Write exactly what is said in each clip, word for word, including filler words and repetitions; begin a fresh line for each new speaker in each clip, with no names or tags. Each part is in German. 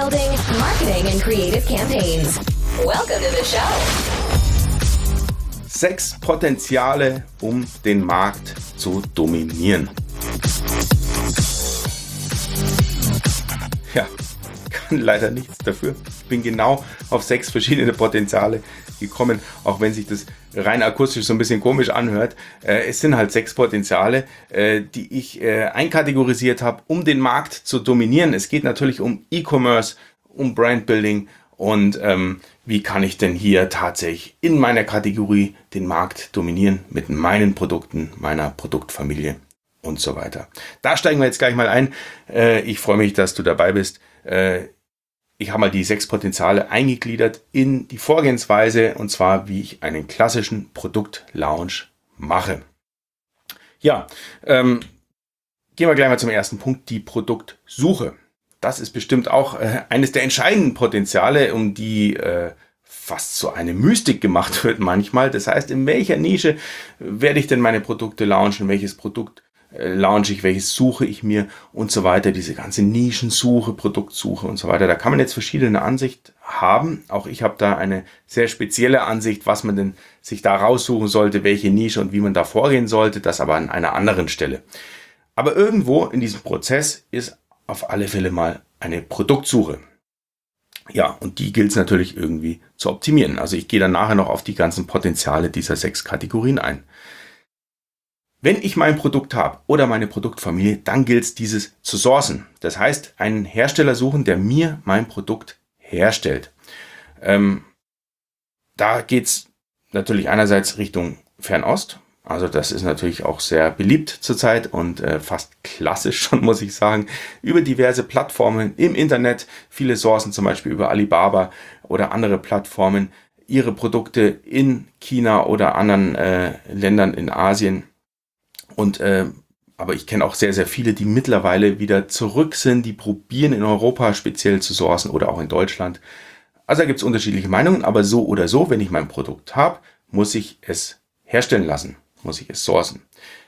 building, marketing, and creative campaigns. Welcome to the show.
Sechs Potenziale, um den Markt zu dominieren. Ja, kann leider nichts dafür. Ich bin genau auf sechs verschiedene Potenziale gekommen, auch wenn sich das rein akustisch so ein bisschen komisch anhört. Äh, es sind halt sechs Potenziale, äh, die ich äh, einkategorisiert habe, um den Markt zu dominieren. Es geht natürlich um E-Commerce, um Brandbuilding und ähm, wie kann ich denn hier tatsächlich in meiner Kategorie den Markt dominieren mit meinen Produkten, meiner Produktfamilie und so weiter. Da steigen wir jetzt gleich mal ein. Äh, ich freue mich, dass du dabei bist. Äh, Ich habe mal die sechs Potenziale eingegliedert in die Vorgehensweise, und zwar, wie ich einen klassischen Produktlaunch mache. Ja, ähm, gehen wir gleich mal zum ersten Punkt, die Produktsuche. Das ist bestimmt auch äh, eines der entscheidenden Potenziale, um die äh, fast zu einer Mystik gemacht wird manchmal. Das heißt, in welcher Nische werde ich denn meine Produkte launchen, welches Produkt launche ich, welches suche ich mir und so weiter, diese ganze Nischensuche, Produktsuche und so weiter. Da kann man jetzt verschiedene Ansichten haben. Auch ich habe da eine sehr spezielle Ansicht, was man denn sich da raussuchen sollte, welche Nische und wie man da vorgehen sollte, das aber an einer anderen Stelle. Aber irgendwo in diesem Prozess ist auf alle Fälle mal eine Produktsuche. Ja, und die gilt es natürlich irgendwie zu optimieren. Also ich gehe dann nachher noch auf die ganzen Potenziale dieser sechs Kategorien ein. Wenn ich mein Produkt habe oder meine Produktfamilie, dann gilt es, dieses zu sourcen. Das heißt, einen Hersteller suchen, der mir mein Produkt herstellt. Ähm, da geht es natürlich einerseits Richtung Fernost. Also das ist natürlich auch sehr beliebt zurzeit und äh, fast klassisch schon, muss ich sagen, über diverse Plattformen im Internet. Viele sourcen zum Beispiel über Alibaba oder andere Plattformen ihre Produkte in China oder anderen äh, Ländern in Asien. Und äh, aber ich kenne auch sehr, sehr viele, die mittlerweile wieder zurück sind, die probieren in Europa speziell zu sourcen oder auch in Deutschland. Also da gibt es unterschiedliche Meinungen, aber so oder so, wenn ich mein Produkt habe, muss ich es herstellen lassen, muss ich es sourcen.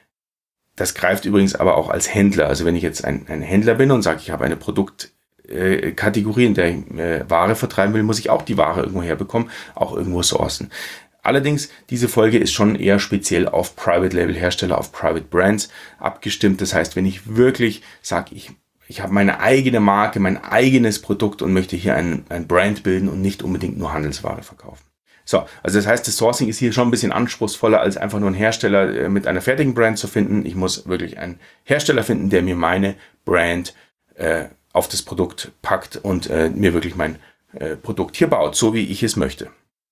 Das greift übrigens aber auch als Händler. Also wenn ich jetzt ein, ein Händler bin und sage, ich habe eine Produktkategorie, äh, in der ich äh, Ware vertreiben will, muss ich auch die Ware irgendwo herbekommen, auch irgendwo sourcen. Allerdings, diese Folge ist schon eher speziell auf Private-Label-Hersteller, auf Private Brands abgestimmt. Das heißt, wenn ich wirklich sage, ich, ich habe meine eigene Marke, mein eigenes Produkt und möchte hier ein, ein Brand bilden und nicht unbedingt nur Handelsware verkaufen. So, also das heißt, das Sourcing ist hier schon ein bisschen anspruchsvoller, als einfach nur einen Hersteller mit einer fertigen Brand zu finden. Ich muss wirklich einen Hersteller finden, der mir meine Brand äh, auf das Produkt packt und äh, mir wirklich mein äh, Produkt hier baut, so wie ich es möchte.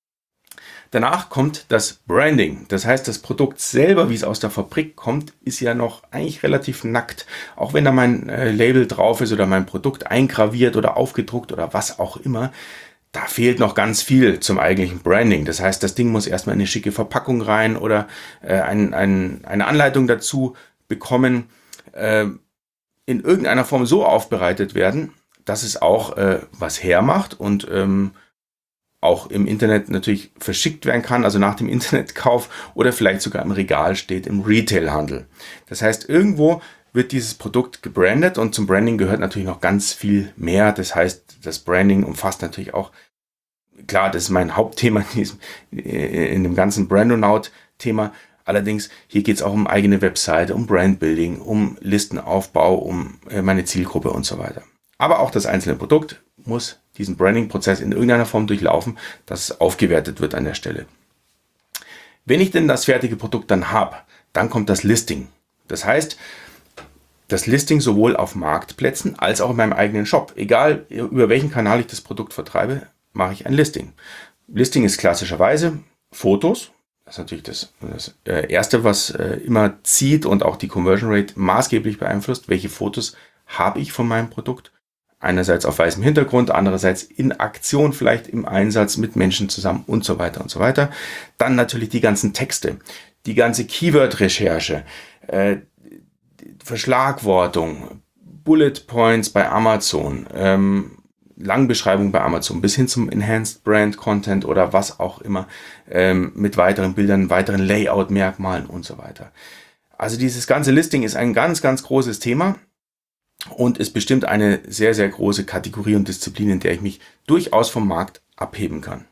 Danach kommt das Branding. Das heißt, das Produkt selber, wie es aus der Fabrik kommt, ist ja noch eigentlich relativ nackt. Auch wenn da mein äh, Label drauf ist oder mein Produkt eingraviert oder aufgedruckt oder was auch immer, da fehlt noch ganz viel zum eigentlichen Branding. Das heißt, das Ding muss erstmal in eine schicke Verpackung rein oder äh, ein, ein, eine Anleitung dazu bekommen, äh, in irgendeiner Form so aufbereitet werden, dass es auch äh, was hermacht und ähm, auch im Internet natürlich verschickt werden kann, also nach dem Internetkauf oder vielleicht sogar im Regal steht im Retailhandel. Das heißt, irgendwo wird dieses Produkt gebrandet und zum Branding gehört natürlich noch ganz viel mehr. Das heißt, das Branding umfasst natürlich auch, klar, das ist mein Hauptthema in, diesem, in dem ganzen Brandonaut-Thema. Allerdings, hier geht es auch um eigene Webseite, um Brandbuilding, um Listenaufbau, um meine Zielgruppe und so weiter. Aber auch das einzelne Produkt muss diesen Branding-Prozess in irgendeiner Form durchlaufen, dass es aufgewertet wird an der Stelle. Wenn ich denn das fertige Produkt dann habe, dann kommt das Listing. Das heißt, das Listing sowohl auf Marktplätzen als auch in meinem eigenen Shop. Egal, über welchen Kanal ich das Produkt vertreibe, mache ich ein Listing. Listing ist klassischerweise Fotos. Das ist natürlich das, das Erste, was immer zieht und auch die Conversion Rate maßgeblich beeinflusst. Welche Fotos habe ich von meinem Produkt? Einerseits auf weißem Hintergrund, andererseits in Aktion, vielleicht im Einsatz mit Menschen zusammen und so weiter und so weiter. Dann natürlich die ganzen Texte, die ganze Keyword-Recherche, äh, Verschlagwortung, Bullet Points bei Amazon, ähm, Langbeschreibung bei Amazon bis hin zum Enhanced Brand Content oder was auch immer, ähm, mit weiteren Bildern, weiteren Layout-Merkmalen und so weiter. Also dieses ganze Listing ist ein ganz, ganz großes Thema. und ist bestimmt eine sehr, sehr große Kategorie und Disziplin, in der ich mich durchaus vom Markt abheben kann.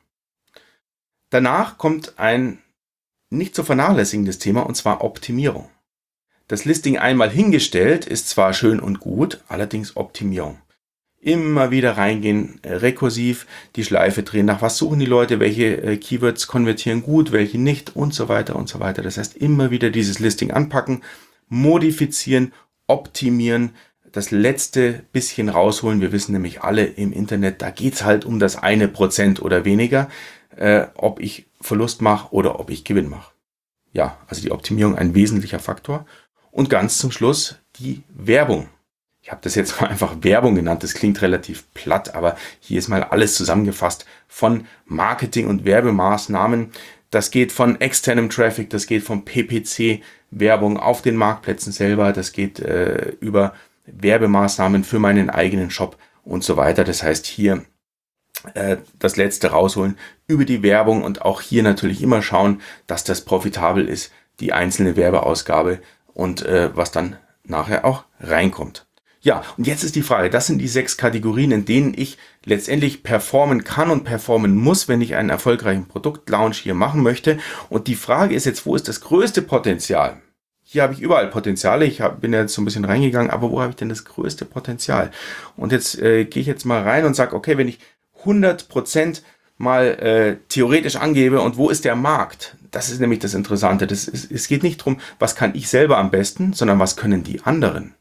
Danach kommt ein nicht zu vernachlässigendes Thema, und zwar Optimierung. Das Listing einmal hingestellt ist zwar schön und gut, allerdings Optimierung. Immer wieder reingehen, rekursiv die Schleife drehen, nach was suchen die Leute, welche Keywords konvertieren gut, welche nicht und so weiter und so weiter. Das heißt, immer wieder dieses Listing anpacken, modifizieren, optimieren, das letzte bisschen rausholen. Wir wissen nämlich alle im Internet, da geht's halt um das eine Prozent oder weniger, äh, ob ich Verlust mache oder ob ich Gewinn mache. Ja, also die Optimierung ein wesentlicher Faktor. Und ganz zum Schluss die Werbung. Ich habe das jetzt mal einfach Werbung genannt, das klingt relativ platt, aber hier ist mal alles zusammengefasst von Marketing- und Werbemaßnahmen. Das geht von externem Traffic, das geht von P P C-Werbung auf den Marktplätzen selber, das geht äh, über Werbemaßnahmen für meinen eigenen Shop und so weiter. Das heißt hier äh, das letzte rausholen über die Werbung und auch hier natürlich immer schauen, dass das profitabel ist, die einzelne Werbeausgabe und äh, was dann nachher auch reinkommt. Ja, und jetzt ist die Frage, das sind die sechs Kategorien, in denen ich letztendlich performen kann und performen muss, wenn ich einen erfolgreichen Produktlaunch hier machen möchte. Und die Frage ist jetzt, wo ist das größte Potenzial? Hier habe ich überall Potenziale, ich hab, bin jetzt so ein bisschen reingegangen, aber wo habe ich denn das größte Potenzial? Und jetzt äh, gehe ich jetzt mal rein und sage, okay, wenn ich hundert Prozent mal äh, theoretisch angebe und wo ist der Markt? Das ist nämlich das Interessante. Das ist, es geht nicht darum, was kann ich selber am besten, sondern was können die anderen.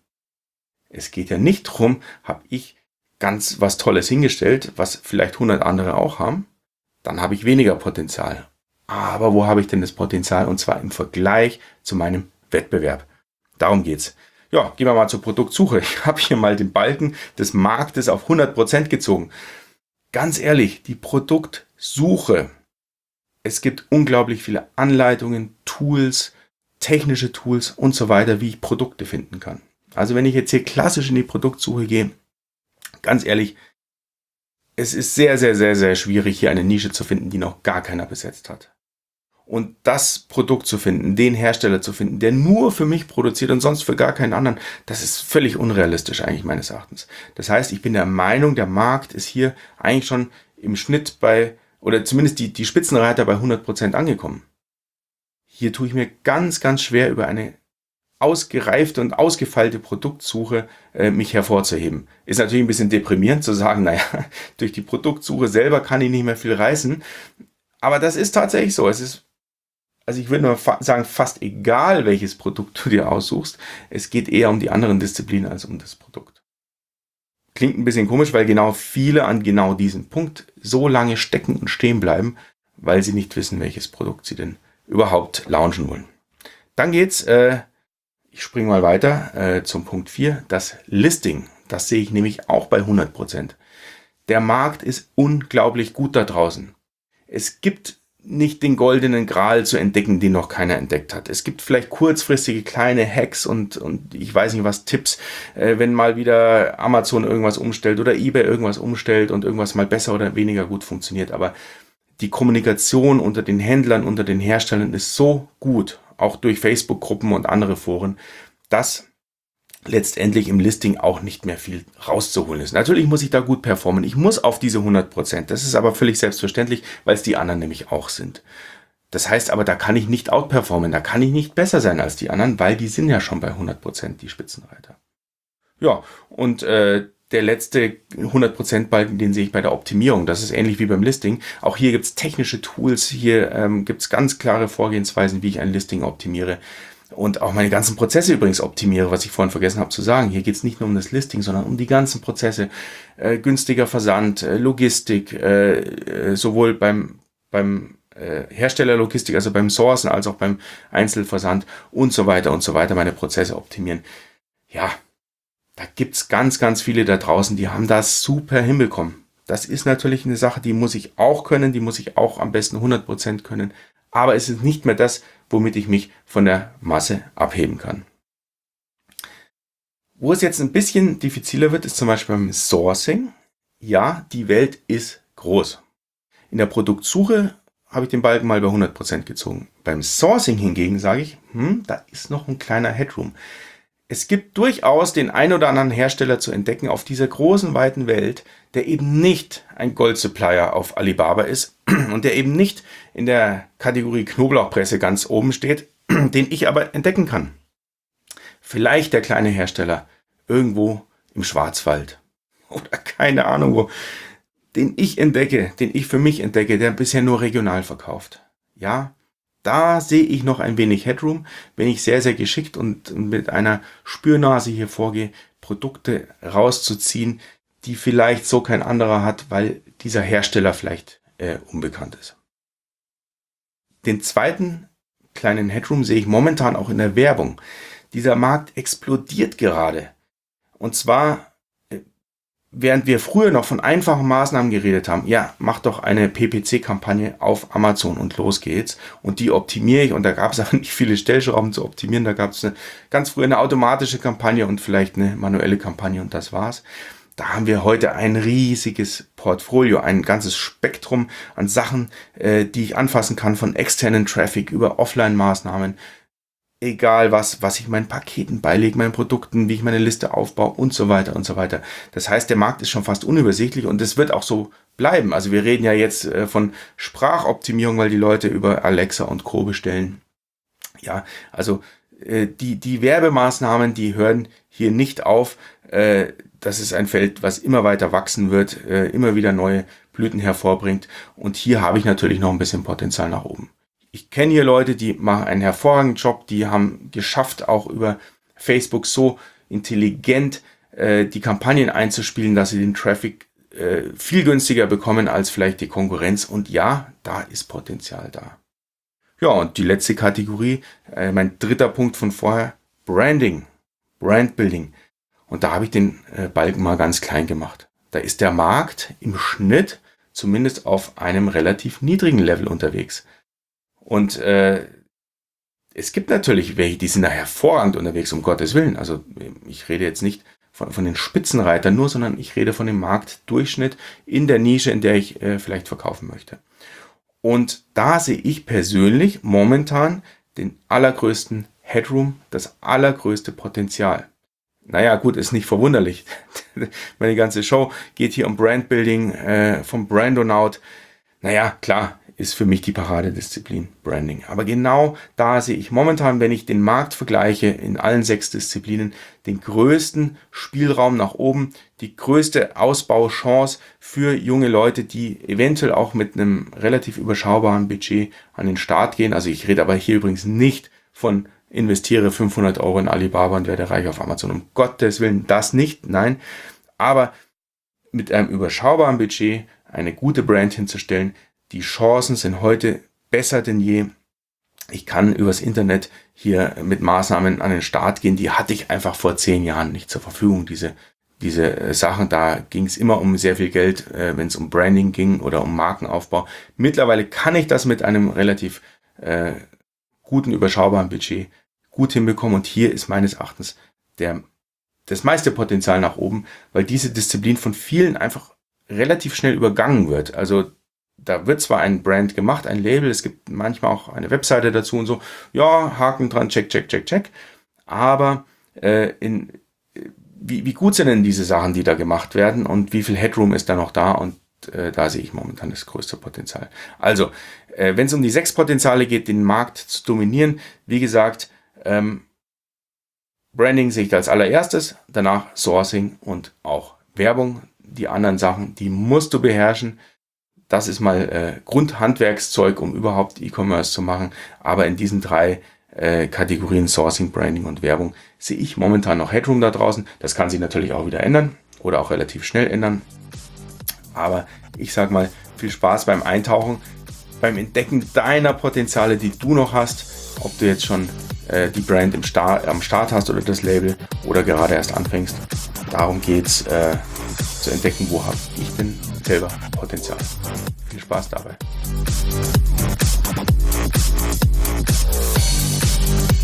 Es geht ja nicht darum, habe ich ganz was Tolles hingestellt, was vielleicht hundert andere auch haben, dann habe ich weniger Potenzial. Aber wo habe ich denn das Potenzial? Und zwar im Vergleich zu meinem Wettbewerb. Darum geht's. Ja, gehen wir mal zur Produktsuche. Ich habe hier mal den Balken des Marktes auf hundert Prozent gezogen. Ganz ehrlich, die Produktsuche. Es gibt unglaublich viele Anleitungen, Tools, technische Tools und so weiter, wie ich Produkte finden kann. Also wenn ich jetzt hier klassisch in die Produktsuche gehe, ganz ehrlich, es ist sehr, sehr, sehr, sehr schwierig, hier eine Nische zu finden, die noch gar keiner besetzt hat. Und das Produkt zu finden, den Hersteller zu finden, der nur für mich produziert und sonst für gar keinen anderen, das ist völlig unrealistisch eigentlich meines Erachtens. Das heißt, ich bin der Meinung, der Markt ist hier eigentlich schon im Schnitt bei, oder zumindest die, die Spitzenreiter bei hundert Prozent angekommen. Hier tue ich mir ganz, ganz schwer, über eine ausgereifte und ausgefeilte Produktsuche äh, mich hervorzuheben. Ist natürlich ein bisschen deprimierend zu sagen, naja, durch die Produktsuche selber kann ich nicht mehr viel reißen. Aber das ist tatsächlich so. Es ist, also ich würde nur fa- sagen, fast egal, welches Produkt du dir aussuchst. Es geht eher um die anderen Disziplinen als um das Produkt. Klingt ein bisschen komisch, weil genau viele an genau diesem Punkt so lange stecken und stehen bleiben, weil sie nicht wissen, welches Produkt sie denn überhaupt launchen wollen. Dann geht's, äh, ich springe mal weiter äh, zum Punkt vier, das Listing. Das sehe ich nämlich auch bei hundert Prozent. Der Markt ist unglaublich gut da draußen. Es gibt nicht den goldenen Gral zu entdecken, den noch keiner entdeckt hat. Es gibt vielleicht kurzfristige kleine Hacks und, und ich weiß nicht was, Tipps, äh, wenn mal wieder Amazon irgendwas umstellt oder eBay irgendwas umstellt und irgendwas mal besser oder weniger gut funktioniert. Aber die Kommunikation unter den Händlern, unter den Herstellern ist so gut, auch durch Facebook-Gruppen und andere Foren, dass letztendlich im Listing auch nicht mehr viel rauszuholen ist. Natürlich muss ich da gut performen. Ich muss auf diese hundert Prozent. Das ist aber völlig selbstverständlich, weil es die anderen nämlich auch sind. Das heißt aber, da kann ich nicht outperformen. Da kann ich nicht besser sein als die anderen, weil die sind ja schon bei hundert Prozent, die Spitzenreiter. Ja, und äh, der letzte hundert Prozent Balken, den sehe ich bei der Optimierung. Das ist ähnlich wie beim Listing. Auch hier gibt es technische Tools. Hier ähm, gibt es ganz klare Vorgehensweisen, wie ich ein Listing optimiere. Und auch meine ganzen Prozesse übrigens optimiere, was ich vorhin vergessen habe zu sagen. Hier geht es nicht nur um das Listing, sondern um die ganzen Prozesse. Äh, günstiger Versand, äh, Logistik, äh, äh, sowohl beim, beim äh, Herstellerlogistik, also beim Sourcen, als auch beim Einzelversand und so weiter und so weiter, meine Prozesse optimieren. Ja, da gibt's ganz, ganz viele da draußen, die haben das super hinbekommen. Das ist natürlich eine Sache, die muss ich auch können, die muss ich auch am besten hundert Prozent können. Aber es ist nicht mehr das, womit ich mich von der Masse abheben kann. Wo es jetzt ein bisschen diffiziler wird, ist zum Beispiel beim Sourcing. Ja, die Welt ist groß. In der Produktsuche habe ich den Balken mal bei hundert Prozent gezogen. Beim Sourcing hingegen sage ich, hm, da ist noch ein kleiner Headroom. Es gibt durchaus den ein oder anderen Hersteller zu entdecken auf dieser großen, weiten Welt, der eben nicht ein Gold-Supplier auf Alibaba ist und der eben nicht in der Kategorie Knoblauchpresse ganz oben steht, den ich aber entdecken kann. Vielleicht der kleine Hersteller irgendwo im Schwarzwald oder keine Ahnung wo, den ich entdecke, den ich für mich entdecke, der bisher nur regional verkauft. Ja, da sehe ich noch ein wenig Headroom, wenn ich sehr, sehr geschickt und mit einer Spürnase hier vorgehe, Produkte rauszuziehen, die vielleicht so kein anderer hat, weil dieser Hersteller vielleicht äh, unbekannt ist. Den zweiten kleinen Headroom sehe ich momentan auch in der Werbung. Dieser Markt explodiert gerade. Und zwar, während wir früher noch von einfachen Maßnahmen geredet haben, ja, mach doch eine P P C-Kampagne auf Amazon und los geht's. Und die optimiere ich. Und da gab es aber nicht viele Stellschrauben zu optimieren. Da gab es eine, ganz früher eine automatische Kampagne und vielleicht eine manuelle Kampagne und das war's. Da haben wir heute ein riesiges Portfolio, ein ganzes Spektrum an Sachen, äh, die ich anfassen kann, von externen Traffic über Offline-Maßnahmen. Egal was, was ich meinen Paketen beilege, meinen Produkten, wie ich meine Liste aufbaue und so weiter und so weiter. Das heißt, der Markt ist schon fast unübersichtlich und es wird auch so bleiben. Also wir reden ja jetzt äh, von Sprachoptimierung, weil die Leute über Alexa und Co. bestellen. Ja, also äh, die, die Werbemaßnahmen, die hören hier nicht auf. Äh, das ist ein Feld, was immer weiter wachsen wird, äh, immer wieder neue Blüten hervorbringt. Und hier habe ich natürlich noch ein bisschen Potenzial nach oben. Ich kenne hier Leute, die machen einen hervorragenden Job, die haben geschafft, auch über Facebook so intelligent äh, die Kampagnen einzuspielen, dass sie den Traffic äh, viel günstiger bekommen als vielleicht die Konkurrenz. Und ja, da ist Potenzial da. Ja, und die letzte Kategorie, äh, mein dritter Punkt von vorher, Branding, Brandbuilding. Und da habe ich den äh, Balken mal ganz klein gemacht. Da ist der Markt im Schnitt zumindest auf einem relativ niedrigen Level unterwegs. Und äh, es gibt natürlich welche, die sind da hervorragend unterwegs, um Gottes Willen. Also ich rede jetzt nicht von, von den Spitzenreitern nur, sondern ich rede von dem Marktdurchschnitt in der Nische, in der ich äh, vielleicht verkaufen möchte. Und da sehe ich persönlich momentan den allergrößten Headroom, das allergrößte Potenzial. Naja, gut, ist nicht verwunderlich. Meine ganze Show geht hier um Brandbuilding, äh, vom Brandonaut. Naja, klar, ist für mich die Paradedisziplin Branding. Aber genau da sehe ich momentan, wenn ich den Markt vergleiche, in allen sechs Disziplinen, den größten Spielraum nach oben, die größte Ausbauchance für junge Leute, die eventuell auch mit einem relativ überschaubaren Budget an den Start gehen. Also ich rede aber hier übrigens nicht von investiere fünfhundert Euro in Alibaba und werde reich auf Amazon. Um Gottes Willen, das nicht, nein. Aber mit einem überschaubaren Budget eine gute Brand hinzustellen, die Chancen sind heute besser denn je. Ich kann übers Internet hier mit Maßnahmen an den Start gehen. Die hatte ich einfach vor zehn Jahren nicht zur Verfügung, diese diese Sachen. Da ging es immer um sehr viel Geld, wenn es um Branding ging oder um Markenaufbau. Mittlerweile kann ich das mit einem relativ äh, guten, überschaubaren Budget gut hinbekommen. Und hier ist meines Erachtens der, das meiste Potenzial nach oben, weil diese Disziplin von vielen einfach relativ schnell übergangen wird. Also da wird zwar ein Brand gemacht, ein Label, es gibt manchmal auch eine Webseite dazu und so, ja, Haken dran, check, check, check, check. Aber äh, in, wie, wie gut sind denn diese Sachen, die da gemacht werden und wie viel Headroom ist da noch da? Und äh, da sehe ich momentan das größte Potenzial. Also, äh, wenn es um die sechs Potenziale geht, den Markt zu dominieren, wie gesagt, ähm, Branding sehe ich als allererstes, danach Sourcing und auch Werbung. Die anderen Sachen, die musst du beherrschen. Das ist mal äh, Grundhandwerkszeug, um überhaupt E-Commerce zu machen. Aber in diesen drei äh, Kategorien Sourcing, Branding und Werbung sehe ich momentan noch Headroom da draußen. Das kann sich natürlich auch wieder ändern oder auch relativ schnell ändern. Aber ich sag mal, viel Spaß beim Eintauchen, beim Entdecken deiner Potenziale, die du noch hast. Ob du jetzt schon äh, die Brand im Start, am Start hast oder das Label oder gerade erst anfängst. Darum geht's, äh, zu entdecken, wo habe ich denn selber Potenzial. Viel Spaß dabei.